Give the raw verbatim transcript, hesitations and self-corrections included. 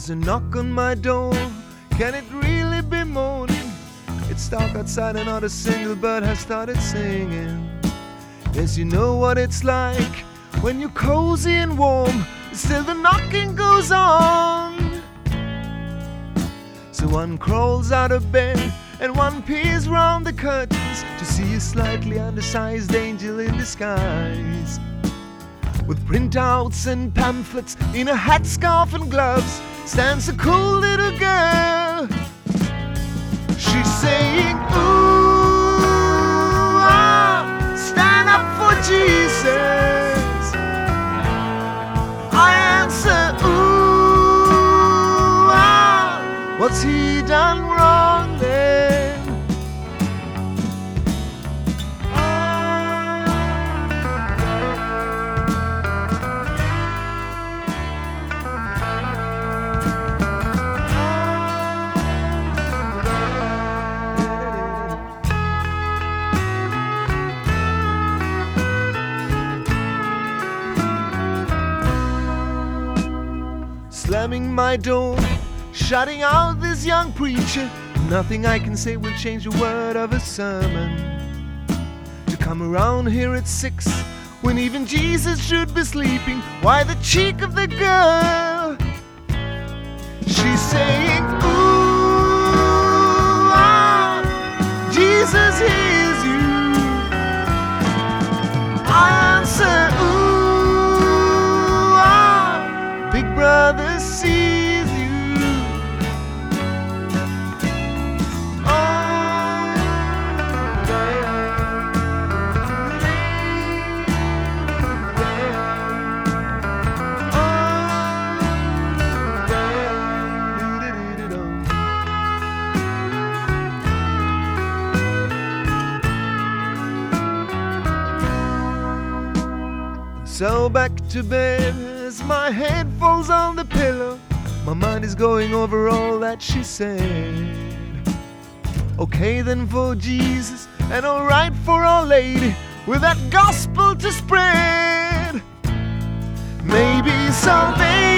There's a knock on my door, can it really be morning? It's dark outside and not a single bird has started singing. Yes, you know what it's like when you're cozy and warm, still the knocking goes on. So one crawls out of bed and one peers round the curtains to see a slightly undersized angel in disguise, with printouts and pamphlets in a hat, scarf and gloves, stands a cool little girl. She's saying, ooh, ah, stand up for Jesus. I answer, ooh, ah, what's he done wrong then? Slamming my door, shutting out this young preacher. Nothing I can say will change a word of a sermon. To come around here at six, when even Jesus should be sleeping. Why the cheek of the girl? She's saying, ooh, ah, Jesus hears you. I answer, ooh, ah, Big Brother sees you. So back to bed as my head falls on the pillow. My mind is going over all that she said. Okay then for Jesus and alright for Our Lady, with that gospel to spread. Maybe salvation